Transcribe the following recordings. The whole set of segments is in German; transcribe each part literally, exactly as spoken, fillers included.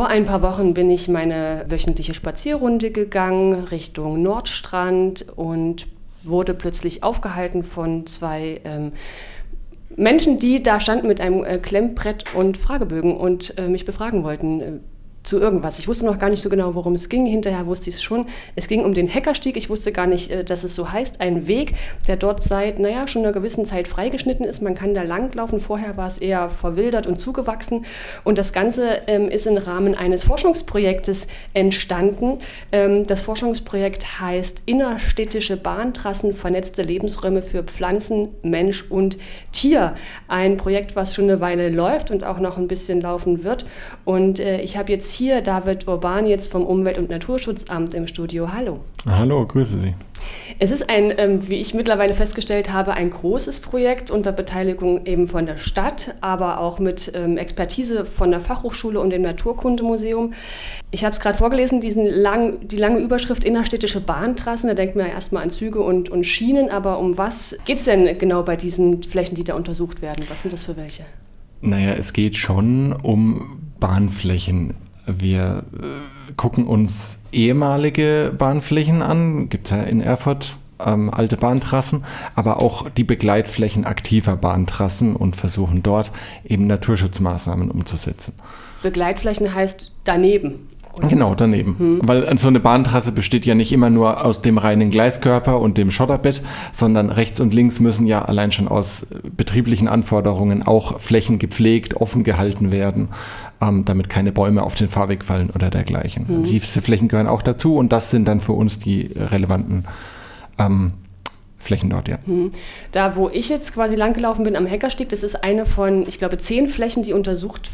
Vor ein paar Wochen bin ich meine wöchentliche Spazierrunde gegangen Richtung Nordstrand und wurde plötzlich aufgehalten von zwei ähm, Menschen, die da standen mit einem äh, Klemmbrett und Fragebögen und äh, mich befragen wollten äh, zu irgendwas. Ich wusste noch gar nicht so genau, worum es ging. Hinterher wusste ich es schon. Es ging um den Heckerstieg. Ich wusste gar nicht, äh, dass es so heißt. Ein Weg, der dort seit, naja, schon einer gewissen Zeit freigeschnitten ist. Man kann da langlaufen. Vorher war es eher verwildert und zugewachsen. Und das Ganze ähm, ist im Rahmen eines Forschungsprojektes entstanden. Ähm, das Forschungsprojekt heißt Innerstädtische Bahntrassen, vernetzte Lebensräume für Pflanzen, Mensch und Tier. Ein Projekt, was schon eine Weile läuft und auch noch ein bisschen laufen wird. Und äh, ich habe jetzt hier David Urban jetzt vom Umwelt- und Naturschutzamt im Studio. Hallo. Hallo, grüße Sie. Es ist ein, ähm, wie ich mittlerweile festgestellt habe, ein großes Projekt unter Beteiligung eben von der Stadt, aber auch mit ähm, Expertise von der Fachhochschule und dem Naturkundemuseum. Ich habe es gerade vorgelesen, diesen lang, die lange Überschrift Innerstädtische Bahntrassen. Da denkt man ja erstmal an Züge und, und Schienen, aber um was geht es denn genau bei diesen Flächen, die da untersucht werden? Was sind das für welche? Naja, es geht schon um Bahnflächen. Wir äh, gucken uns ehemalige Bahnflächen an, gibt es ja in Erfurt ähm, alte Bahntrassen, aber auch die Begleitflächen aktiver Bahntrassen und versuchen dort eben Naturschutzmaßnahmen umzusetzen. Begleitflächen heißt daneben? Oder? Genau, daneben. Hm. Weil so eine Bahntrasse besteht ja nicht immer nur aus dem reinen Gleiskörper und dem Schotterbett, sondern rechts und links müssen ja allein schon aus betrieblichen Anforderungen auch Flächen gepflegt, offen gehalten werden, ähm, damit keine Bäume auf den Fahrweg fallen oder dergleichen. Hm. Diese Flächen gehören auch dazu und das sind dann für uns die relevanten ähm, Flächen dort, ja. Hm. Da, wo ich jetzt quasi langgelaufen bin am Heckerstieg, das ist eine von, ich glaube, zehn Flächen, die untersucht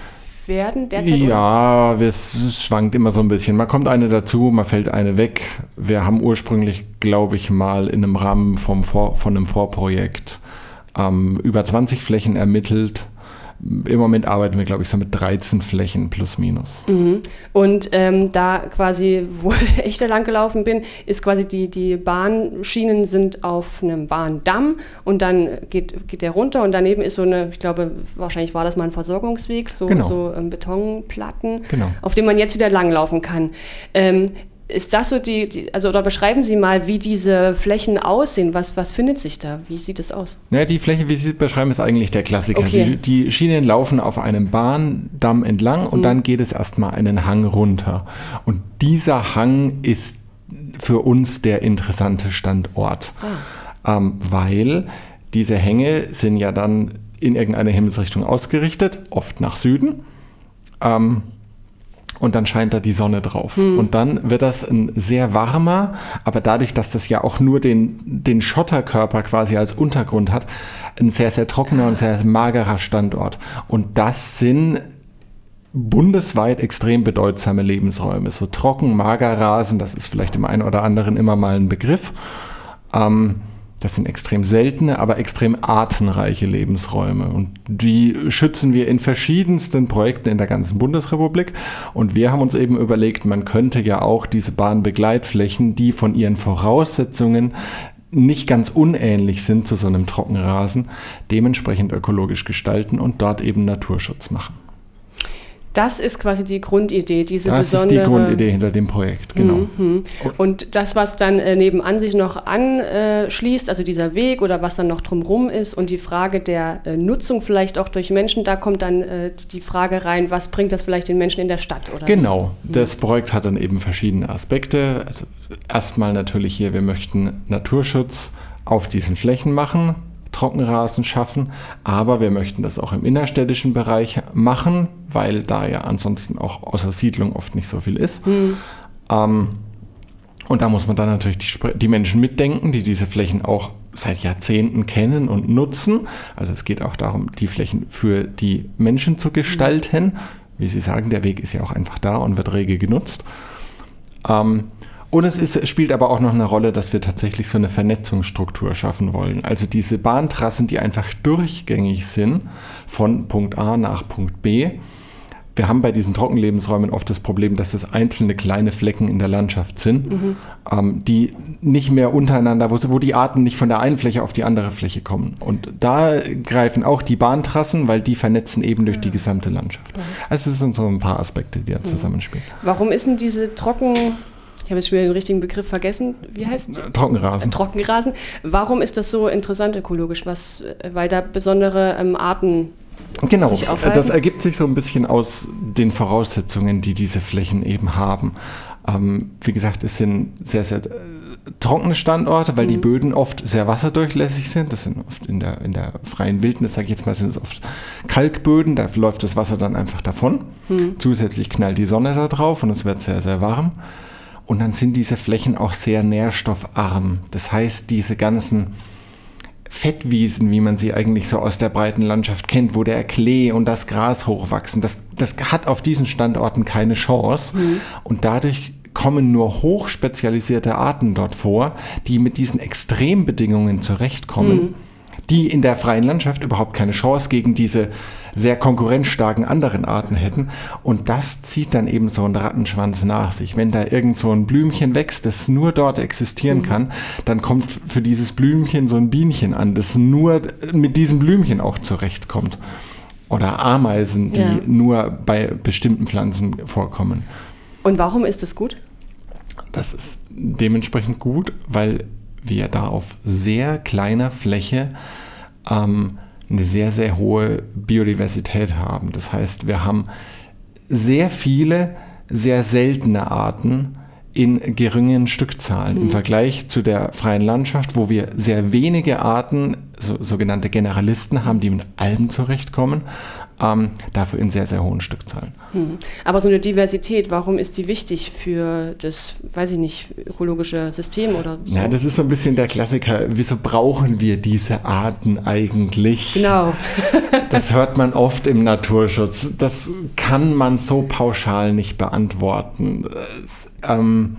werden derzeit? Ja, es, es schwankt immer so ein bisschen. Man kommt eine dazu, man fällt eine weg. Wir haben ursprünglich, glaube ich, mal in einem Rahmen vom Vor, von einem Vorprojekt ähm, über zwanzig Flächen ermittelt. Im Moment arbeiten wir, glaube ich, so mit dreizehn Flächen plus minus. Mhm. Und ähm, da quasi, wo ich da lang gelaufen bin, ist quasi die, die Bahnschienen sind auf einem Bahndamm und dann geht, geht der runter und daneben ist so eine, ich glaube, wahrscheinlich war das mal ein Versorgungsweg, so, genau. so ähm, Betonplatten, genau. auf denen man jetzt wieder langlaufen kann. Ähm, Ist das so die, die, also oder beschreiben Sie mal, wie diese Flächen aussehen? Was, was findet sich da? Wie sieht es aus? Ja, die Fläche, wie Sie es beschreiben, ist eigentlich der Klassiker. Okay. Die, die Schienen laufen auf einem Bahndamm entlang und mhm. dann geht es erstmal einen Hang runter. Und dieser Hang ist für uns der interessante Standort, ah. ähm, weil diese Hänge sind ja dann in irgendeine Himmelsrichtung ausgerichtet, oft nach Süden. Ähm, Und dann scheint da die Sonne drauf. Hm. Und dann wird das ein sehr warmer, aber dadurch, dass das ja auch nur den, den Schotterkörper quasi als Untergrund hat, ein sehr, sehr trockener und sehr magerer Standort. Und das sind bundesweit extrem bedeutsame Lebensräume. So trocken, mager Rasen, das ist vielleicht dem einen oder anderen immer mal ein Begriff. Ähm, Das sind extrem seltene, aber extrem artenreiche Lebensräume. Und die schützen wir in verschiedensten Projekten in der ganzen Bundesrepublik. Und wir haben uns eben überlegt, man könnte ja auch diese Bahnbegleitflächen, die von ihren Voraussetzungen nicht ganz unähnlich sind zu so einem Trockenrasen, dementsprechend ökologisch gestalten und dort eben Naturschutz machen. Das ist quasi die Grundidee, diese das besondere... Das ist die Grundidee hinter dem Projekt, genau. Mhm. Und das, was dann äh, nebenan sich noch anschließt, also dieser Weg oder was dann noch drumherum ist und die Frage der äh, Nutzung vielleicht auch durch Menschen, da kommt dann äh, die Frage rein, was bringt das vielleicht den Menschen in der Stadt? Oder genau, mhm. Das Projekt hat dann eben verschiedene Aspekte. Also erstmal natürlich hier, wir möchten Naturschutz auf diesen Flächen machen, Trockenrasen schaffen, aber wir möchten das auch im innerstädtischen Bereich machen, weil da ja ansonsten auch außer Siedlung oft nicht so viel ist. Hm. Ähm, und da muss man dann natürlich die, die Menschen mitdenken, die diese Flächen auch seit Jahrzehnten kennen und nutzen. Also es geht auch darum, die Flächen für die Menschen zu gestalten. Hm. Wie Sie sagen, der Weg ist ja auch einfach da und wird rege genutzt. Ähm, Und es ist, spielt aber auch noch eine Rolle, dass wir tatsächlich so eine Vernetzungsstruktur schaffen wollen. Also diese Bahntrassen, die einfach durchgängig sind von Punkt A nach Punkt B, wir haben bei diesen Trockenlebensräumen oft das Problem, dass das einzelne kleine Flecken in der Landschaft sind, mhm. ähm, die nicht mehr untereinander, wo, wo die Arten nicht von der einen Fläche auf die andere Fläche kommen. Und da greifen auch die Bahntrassen, weil die vernetzen eben durch die gesamte Landschaft. Mhm. Also es sind so ein paar Aspekte, die da mhm. zusammenspielen. Warum ist denn diese Trocken... Ich habe jetzt schon wieder den richtigen Begriff vergessen. Wie heißt es? Trockenrasen. Trockenrasen. Warum ist das so interessant ökologisch? Was, weil da besondere ähm, Arten Genau, sich aufhalten? Das ergibt sich so ein bisschen aus den Voraussetzungen, die diese Flächen eben haben. Ähm, wie gesagt, es sind sehr, sehr äh, trockene Standorte, weil mhm. die Böden oft sehr wasserdurchlässig sind. Das sind oft in der, in der freien Wildnis, sage ich jetzt mal, sind es oft Kalkböden. Da läuft das Wasser dann einfach davon. Mhm. Zusätzlich knallt die Sonne da drauf und es wird sehr, sehr warm. Und dann sind diese Flächen auch sehr nährstoffarm. Das heißt, diese ganzen Fettwiesen, wie man sie eigentlich so aus der breiten Landschaft kennt, wo der Klee und das Gras hochwachsen, das, das hat auf diesen Standorten keine Chance. Mhm. Und dadurch kommen nur hochspezialisierte Arten dort vor, die mit diesen Extrembedingungen zurechtkommen, mhm. die in der freien Landschaft überhaupt keine Chance gegen diese sehr konkurrenzstarken anderen Arten hätten. Und das zieht dann eben so einen Rattenschwanz nach sich. Wenn da irgend so ein Blümchen wächst, das nur dort existieren mhm. kann, dann kommt für dieses Blümchen so ein Bienchen an, das nur mit diesem Blümchen auch zurechtkommt. Oder Ameisen, die ja. nur bei bestimmten Pflanzen vorkommen. Und warum ist das gut? Das ist dementsprechend gut, weil wir da auf sehr kleiner Fläche ähm, eine sehr, sehr hohe Biodiversität haben. Das heißt, wir haben sehr viele, sehr seltene Arten in geringen Stückzahlen mhm. im Vergleich zu der freien Landschaft, wo wir sehr wenige Arten, so, sogenannte Generalisten haben, die mit allem zurechtkommen, ähm, dafür in sehr, sehr hohen Stückzahlen. Mhm. Aber so eine Diversität, warum ist die wichtig für das, weiß ich nicht, ökologische System oder so? Ja, das ist so ein bisschen der Klassiker. Wieso brauchen wir diese Arten eigentlich? Genau. Das hört man oft im Naturschutz. Das kann man so pauschal nicht beantworten. Es, ähm,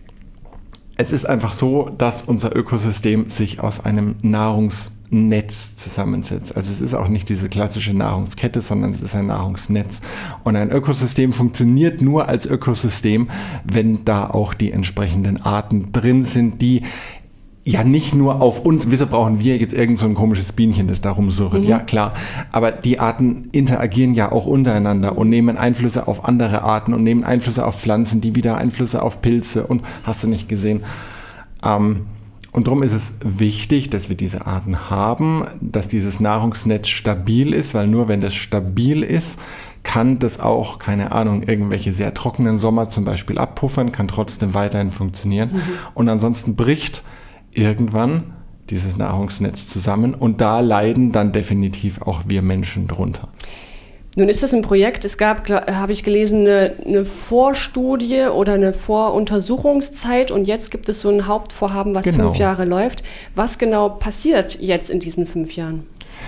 es ist einfach so, dass unser Ökosystem sich aus einem Nahrungsnetz zusammensetzt. Also es ist auch nicht diese klassische Nahrungskette, sondern es ist ein Nahrungsnetz. Und ein Ökosystem funktioniert nur als Ökosystem, wenn da auch die entsprechenden Arten drin sind, die ja nicht nur auf uns, wieso brauchen wir jetzt irgend so ein komisches Bienchen, das da rumsurrt? Mhm. Ja, klar. Aber die Arten interagieren ja auch untereinander und nehmen Einflüsse auf andere Arten und nehmen Einflüsse auf Pflanzen, die wieder Einflüsse auf Pilze und hast du nicht gesehen. Ähm, und darum ist es wichtig, dass wir diese Arten haben, dass dieses Nahrungsnetz stabil ist, weil nur wenn das stabil ist, kann das auch, keine Ahnung, irgendwelche sehr trockenen Sommer zum Beispiel abpuffern, kann trotzdem weiterhin funktionieren. Mhm. Und ansonsten bricht irgendwann dieses Nahrungsnetz zusammen und da leiden dann definitiv auch wir Menschen drunter. Nun ist das ein Projekt, es gab, habe ich gelesen, eine, eine Vorstudie oder eine Voruntersuchungszeit und jetzt gibt es so ein Hauptvorhaben, was genau. fünf Jahre läuft. Was genau passiert jetzt in diesen fünf Jahren?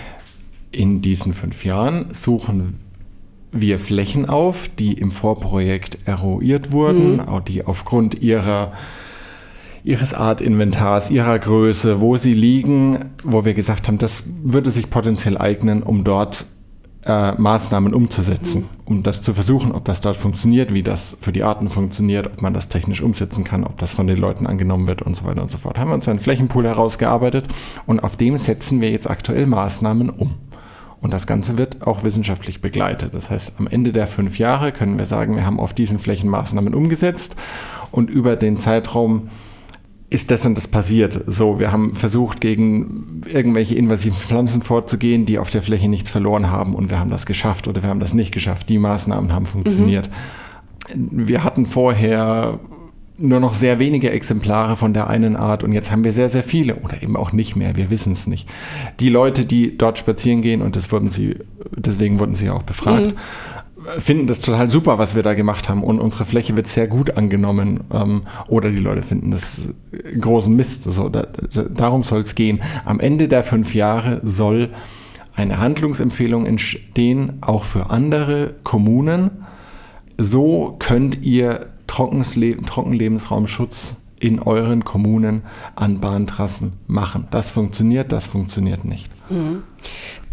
In diesen fünf Jahren suchen wir Flächen auf, die im Vorprojekt eruiert wurden, mhm. die aufgrund ihrer ihres Artinventars, ihrer Größe, wo sie liegen, wo wir gesagt haben, das würde sich potenziell eignen, um dort äh, Maßnahmen umzusetzen, mhm. um das zu versuchen, ob das dort funktioniert, wie das für die Arten funktioniert, ob man das technisch umsetzen kann, ob das von den Leuten angenommen wird und so weiter und so fort. Haben wir uns einen Flächenpool herausgearbeitet und auf dem setzen wir jetzt aktuell Maßnahmen um. Und das Ganze wird auch wissenschaftlich begleitet. Das heißt, am Ende der fünf Jahre können wir sagen, wir haben auf diesen Flächen Maßnahmen umgesetzt und über den Zeitraum ist das und das passiert. So, wir haben versucht, gegen irgendwelche invasiven Pflanzen vorzugehen, die auf der Fläche nichts verloren haben und wir haben das geschafft oder wir haben das nicht geschafft. Die Maßnahmen haben funktioniert. Mhm. Wir hatten vorher nur noch sehr wenige Exemplare von der einen Art und jetzt haben wir sehr, sehr viele oder eben auch nicht mehr, wir wissen es nicht. Die Leute, die dort spazieren gehen und das wurden sie, deswegen wurden sie auch befragt, mhm. finden das total super, was wir da gemacht haben und unsere Fläche wird sehr gut angenommen ähm, oder die Leute finden das großen Mist. So, da, darum soll es gehen. Am Ende der fünf Jahre soll eine Handlungsempfehlung entstehen, auch für andere Kommunen. So könnt ihr Trockenlebensraumschutz in euren Kommunen an Bahntrassen machen. Das funktioniert, das funktioniert nicht. Mhm.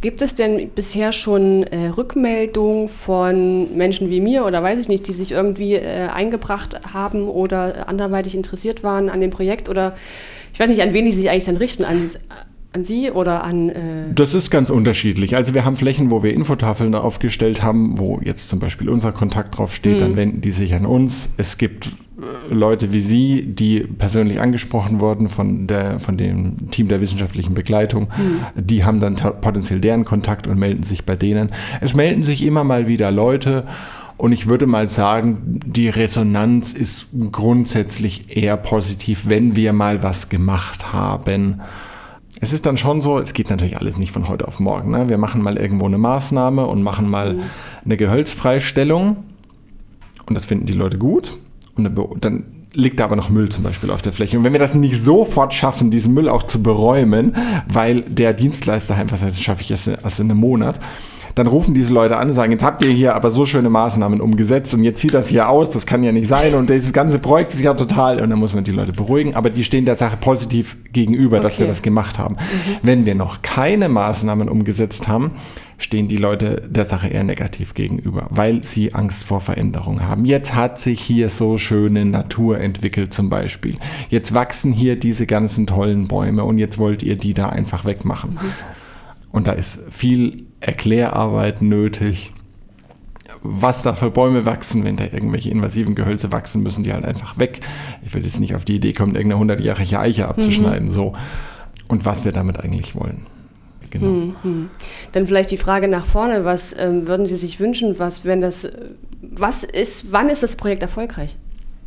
Gibt es denn bisher schon äh, Rückmeldungen von Menschen wie mir oder weiß ich nicht, die sich irgendwie äh, eingebracht haben oder anderweitig interessiert waren an dem Projekt? Oder ich weiß nicht, an wen die sich eigentlich dann richten, an, an Sie oder an... Äh Das ist ganz unterschiedlich. Also wir haben Flächen, wo wir Infotafeln aufgestellt haben, wo jetzt zum Beispiel unser Kontakt drauf steht, mhm. dann wenden die sich an uns. Es gibt Leute wie Sie, die persönlich angesprochen wurden von, der, von dem Team der wissenschaftlichen Begleitung, mhm. die haben dann potenziell deren Kontakt und melden sich bei denen. Es melden sich immer mal wieder Leute und ich würde mal sagen, die Resonanz ist grundsätzlich eher positiv, wenn wir mal was gemacht haben. Es ist dann schon so, es geht natürlich alles nicht von heute auf morgen. Ne? Wir machen mal irgendwo eine Maßnahme und machen mal mhm. eine Gehölzfreistellung und das finden die Leute gut. Und dann liegt da aber noch Müll zum Beispiel auf der Fläche. Und wenn wir das nicht sofort schaffen, diesen Müll auch zu beräumen, weil der Dienstleister einfach sagt, das schaffe ich erst, erst in einem Monat, dann rufen diese Leute an und sagen, jetzt habt ihr hier aber so schöne Maßnahmen umgesetzt und jetzt sieht das hier aus, das kann ja nicht sein und dieses ganze Projekt ist ja total, und dann muss man die Leute beruhigen, aber die stehen der Sache positiv gegenüber, okay. dass wir das gemacht haben. Mhm. Wenn wir noch keine Maßnahmen umgesetzt haben, stehen die Leute der Sache eher negativ gegenüber, weil sie Angst vor Veränderung haben. Jetzt hat sich hier so schöne Natur entwickelt zum Beispiel. Jetzt wachsen hier diese ganzen tollen Bäume und jetzt wollt ihr die da einfach wegmachen. Mhm. Und da ist viel Erklärarbeit nötig, was da für Bäume wachsen, wenn da irgendwelche invasiven Gehölze wachsen, müssen die halt einfach weg. Ich will jetzt nicht auf die Idee kommen, irgendeine hundertjährige Eiche abzuschneiden, mhm. so. Und was wir damit eigentlich wollen. Genau. Mhm. Dann vielleicht die Frage nach vorne, was ähm, würden Sie sich wünschen, was, wenn das, was ist, wann ist das Projekt erfolgreich?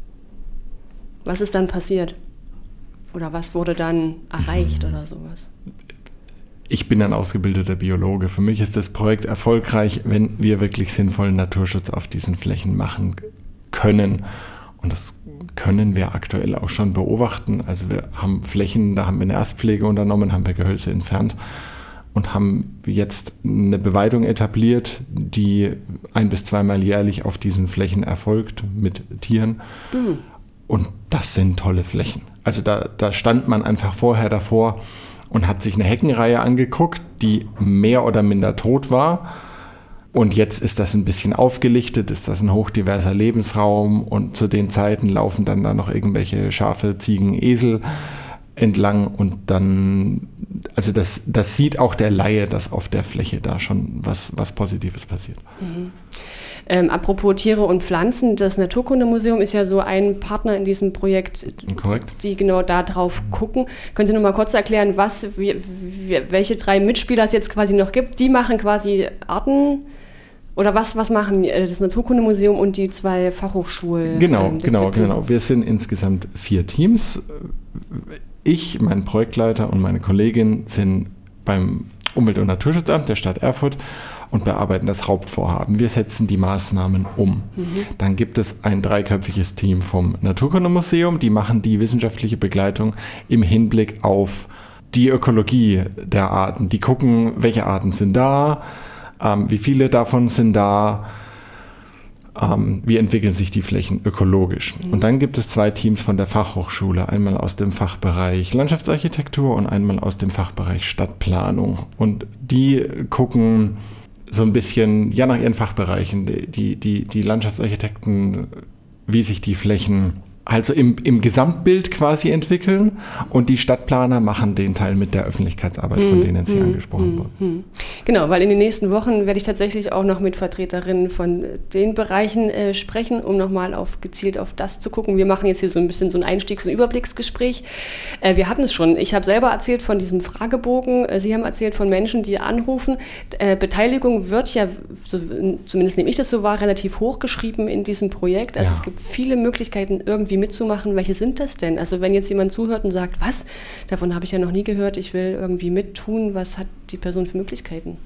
Was ist dann passiert? Oder was wurde dann erreicht mhm. oder sowas? Ich bin ein ausgebildeter Biologe. Für mich ist das Projekt erfolgreich, wenn wir wirklich sinnvollen Naturschutz auf diesen Flächen machen können. Und das können wir aktuell auch schon beobachten. Also wir haben Flächen, da haben wir eine Erstpflege unternommen, haben wir Gehölze entfernt und haben jetzt eine Beweidung etabliert, die ein- bis zweimal jährlich auf diesen Flächen erfolgt mit Tieren. Mhm. Und das sind tolle Flächen. Also da, da stand man einfach vorher davor und hat sich eine Heckenreihe angeguckt, die mehr oder minder tot war. Und jetzt ist das ein bisschen aufgelichtet, ist das ein hochdiverser Lebensraum und zu den Zeiten laufen dann da noch irgendwelche Schafe, Ziegen, Esel entlang und dann, also das, das sieht auch der Laie, dass auf der Fläche da schon was, was Positives passiert. Mhm. Ähm, apropos Tiere und Pflanzen, das Naturkundemuseum ist ja so ein Partner in diesem Projekt, Korrekt. Die genau da drauf gucken. Können Sie noch mal kurz erklären, was, wie, welche drei Mitspieler es jetzt quasi noch gibt? Die machen quasi Arten, oder was, was machen das Naturkundemuseum und die zwei Fachhochschulen? Genau, genau, genau. Wir sind insgesamt vier Teams. Ich, mein Projektleiter und meine Kollegin sind beim Umwelt- und Naturschutzamt der Stadt Erfurt und bearbeiten das Hauptvorhaben. Wir setzen die Maßnahmen um. Mhm. Dann gibt es ein dreiköpfiges Team vom Naturkundemuseum, die machen die wissenschaftliche Begleitung im Hinblick auf die Ökologie der Arten. Die gucken, welche Arten sind da, ähm, wie viele davon sind da, ähm, wie entwickeln sich die Flächen ökologisch. Mhm. Und dann gibt es zwei Teams von der Fachhochschule, einmal aus dem Fachbereich Landschaftsarchitektur und einmal aus dem Fachbereich Stadtplanung. Und die gucken so ein bisschen, ja, nach ihren Fachbereichen, die, die, die Landschaftsarchitekten, wie sich die Flächen also im, im Gesamtbild quasi entwickeln und die Stadtplaner machen den Teil mit der Öffentlichkeitsarbeit, von denen Sie mm, angesprochen mm, wurden. Genau, weil in den nächsten Wochen werde ich tatsächlich auch noch mit Vertreterinnen von den Bereichen äh, sprechen, um nochmal auf, gezielt auf das zu gucken. Wir machen jetzt hier so ein bisschen so ein Einstiegs- und Überblicksgespräch. Äh, wir hatten es schon. Ich habe selber erzählt von diesem Fragebogen. Äh, Sie haben erzählt von Menschen, die anrufen. Äh, Beteiligung wird ja, so, zumindest nehme ich das so wahr, relativ hoch geschrieben in diesem Projekt. Also ja. Es gibt viele Möglichkeiten, irgendwie mitzumachen. Welche sind das denn? Also wenn jetzt jemand zuhört und sagt, was, davon habe ich ja noch nie gehört, ich will irgendwie mittun, was hat die Person für Möglichkeiten?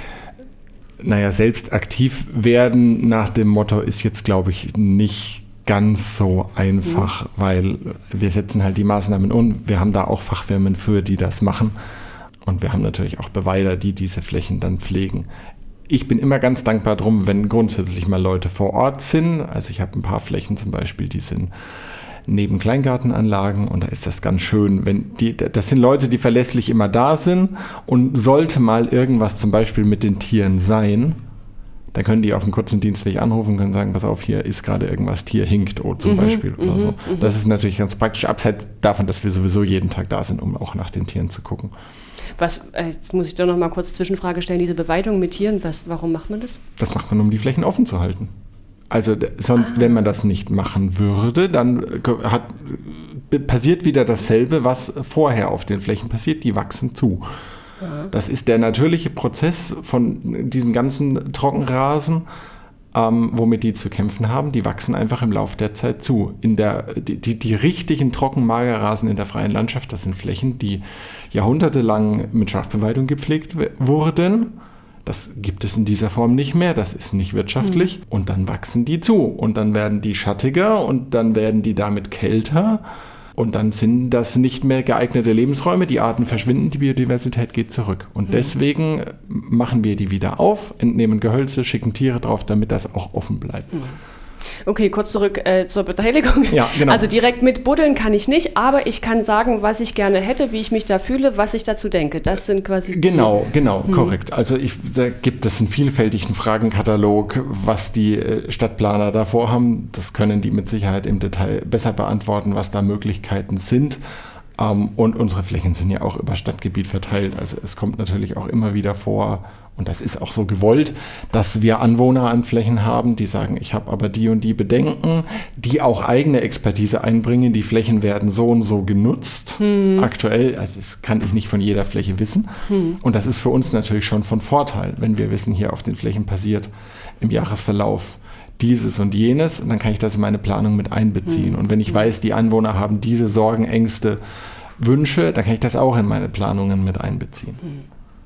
Naja, selbst aktiv werden nach dem Motto ist jetzt, glaube ich, nicht ganz so einfach, mhm. weil wir setzen halt die Maßnahmen um. Wir haben da auch Fachfirmen für, die das machen und wir haben natürlich auch Beweider, die diese Flächen dann pflegen. Ich bin immer ganz dankbar drum, wenn grundsätzlich mal Leute vor Ort sind. Also ich habe ein paar Flächen zum Beispiel, die sind neben Kleingartenanlagen und da ist das ganz schön, wenn die, das sind Leute, die verlässlich immer da sind und sollte mal irgendwas zum Beispiel mit den Tieren sein, dann können die auf dem kurzen Dienstweg anrufen und können sagen, pass auf, hier ist gerade irgendwas, Tier hinkt oh, zum mhm, Beispiel oder mhm, so. Das ist natürlich ganz praktisch, abseits davon, dass wir sowieso jeden Tag da sind, um auch nach den Tieren zu gucken. Was, jetzt muss ich doch noch mal kurz Zwischenfrage stellen, diese Beweidung mit Tieren, was, warum macht man das? Das macht man, um die Flächen offen zu halten. Also sonst, ah. wenn man das nicht machen würde, dann hat, passiert wieder dasselbe, was vorher auf den Flächen passiert, die wachsen zu. Ja. Das ist der natürliche Prozess von diesen ganzen Trockenrasen, ähm, womit die zu kämpfen haben. Die wachsen einfach im Laufe der Zeit zu. In der, die, die, die richtigen Trockenmagerrasen in der freien Landschaft, das sind Flächen, die jahrhundertelang mit Schafbeweidung gepflegt w- wurden. Das gibt es in dieser Form nicht mehr, das ist nicht wirtschaftlich. Mhm. Und dann wachsen die zu und dann werden die schattiger und dann werden die damit kälter. Und dann sind das nicht mehr geeignete Lebensräume, die Arten verschwinden, die Biodiversität geht zurück. Und deswegen machen wir die wieder auf, entnehmen Gehölze, schicken Tiere drauf, damit das auch offen bleibt. Okay, kurz zurück äh, zur Beteiligung. Ja, genau. Also direkt mit buddeln kann ich nicht, aber ich kann sagen, was ich gerne hätte, wie ich mich da fühle, was ich dazu denke. Das sind quasi die Genau, genau, hm. korrekt. Also ich, da gibt es einen vielfältigen Fragenkatalog, was die äh, Stadtplaner da vorhaben. Das können die mit Sicherheit im Detail besser beantworten, was da Möglichkeiten sind. Ähm, und unsere Flächen sind ja auch über Stadtgebiet verteilt. Also es kommt natürlich auch immer wieder vor, und das ist auch so gewollt, dass wir Anwohner an Flächen haben, die sagen, ich habe aber die und die Bedenken, die auch eigene Expertise einbringen. Die Flächen werden so und so genutzt. Hm. Aktuell, also das kann ich nicht von jeder Fläche wissen. Hm. Und das ist für uns natürlich schon von Vorteil, wenn wir wissen, hier auf den Flächen passiert im Jahresverlauf dieses und jenes. Und dann kann ich das in meine Planung mit einbeziehen. Hm. Und wenn ich weiß, die Anwohner haben diese Sorgen, Ängste, Wünsche, dann kann ich das auch in meine Planungen mit einbeziehen. Hm.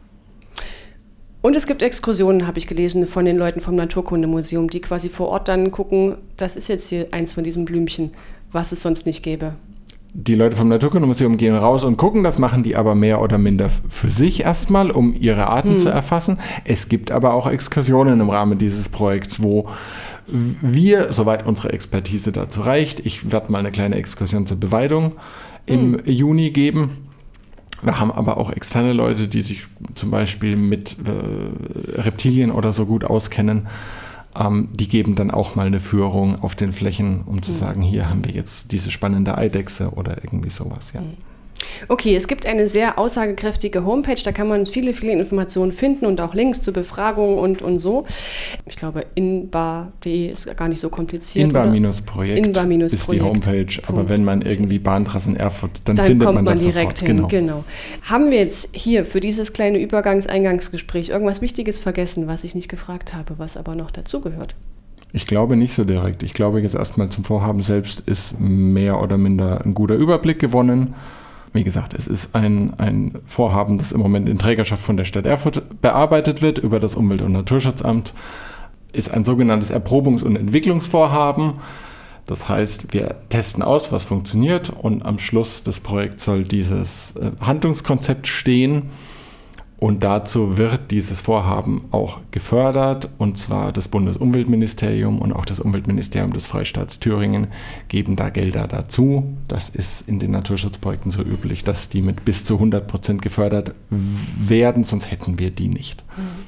Und es gibt Exkursionen, habe ich gelesen, von den Leuten vom Naturkundemuseum, die quasi vor Ort dann gucken, das ist jetzt hier eins von diesen Blümchen, was es sonst nicht gäbe. Die Leute vom Naturkundemuseum gehen raus und gucken, das machen die aber mehr oder minder für sich erstmal, um ihre Arten hm. zu erfassen. Es gibt aber auch Exkursionen im Rahmen dieses Projekts, wo wir, soweit unsere Expertise dazu reicht, ich werde mal eine kleine Exkursion zur Beweidung im hm. Juni geben. Wir haben aber auch externe Leute, die sich zum Beispiel mit äh, Reptilien oder so gut auskennen. Ähm, die geben dann auch mal eine Führung auf den Flächen, um zu mhm. sagen, hier haben wir jetzt diese spannende Eidechse oder irgendwie sowas. Ja. Mhm. Okay, es gibt eine sehr aussagekräftige Homepage, da kann man viele, viele Informationen finden und auch Links zu Befragungen und, und so. Ich glaube, inbar punkt de ist gar nicht so kompliziert. Inbar-Projekt Inbar ist die Homepage, Punkt. Aber wenn man irgendwie Bahntrassen Erfurt, dann, dann findet kommt man das man direkt sofort. hin. Genau. Genau. Haben wir jetzt hier für dieses kleine Übergangs-Eingangsgespräch irgendwas Wichtiges vergessen, was ich nicht gefragt habe, was aber noch dazugehört? Ich glaube nicht so direkt. Ich glaube jetzt erstmal zum Vorhaben selbst ist mehr oder minder ein guter Überblick gewonnen. Wie gesagt, es ist ein, ein Vorhaben, das im Moment in Trägerschaft von der Stadt Erfurt bearbeitet wird über das Umwelt- und Naturschutzamt. Ist ein sogenanntes Erprobungs- und Entwicklungsvorhaben. Das heißt, wir testen aus, was funktioniert und am Schluss des Projekts soll dieses Handlungskonzept stehen. Und dazu wird dieses Vorhaben auch gefördert, und zwar das Bundesumweltministerium und auch das Umweltministerium des Freistaats Thüringen geben da Gelder dazu. Das ist in den Naturschutzprojekten so üblich, dass die mit bis zu hundert Prozent gefördert werden, sonst hätten wir die nicht.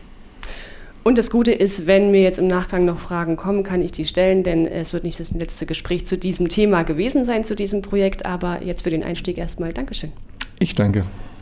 Und das Gute ist, wenn mir jetzt im Nachgang noch Fragen kommen, kann ich die stellen, denn es wird nicht das letzte Gespräch zu diesem Thema gewesen sein, zu diesem Projekt, aber jetzt für den Einstieg erstmal Dankeschön. Ich danke.